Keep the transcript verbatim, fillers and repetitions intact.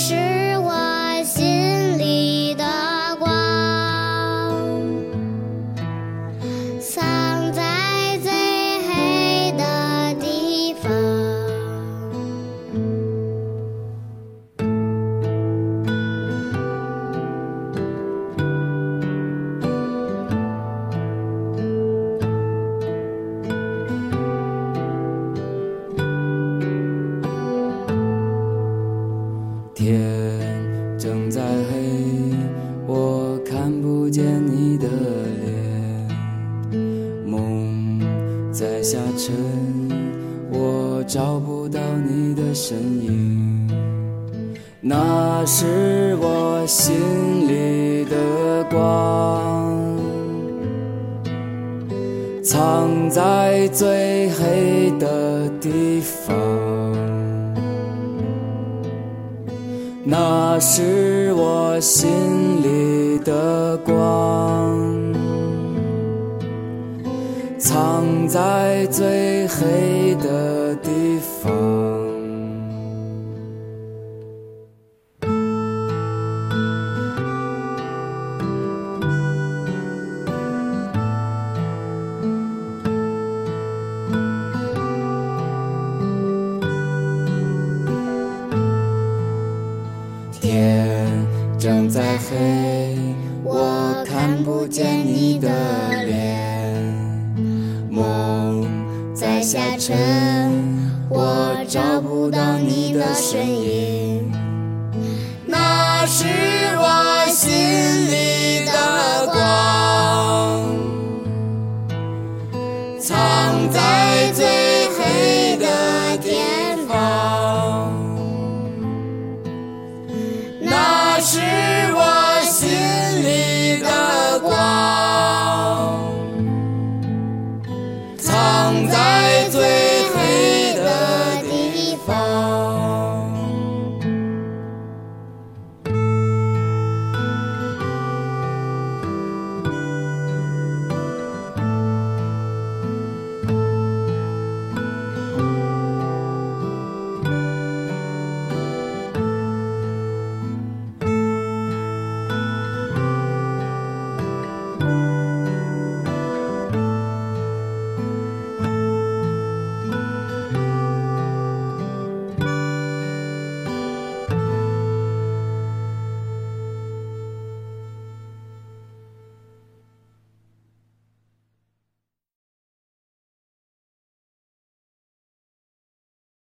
是我心里的光，藏在最黑的地方。 天正在黑，我看不见你的脸，梦在下沉，我找不到你的身影。那是我心里的光，藏在最黑的地方。那是我心里的光，藏在最黑的地方。天正在黑，我看不见你的脸，梦在下沉，我找不到你的身影。那是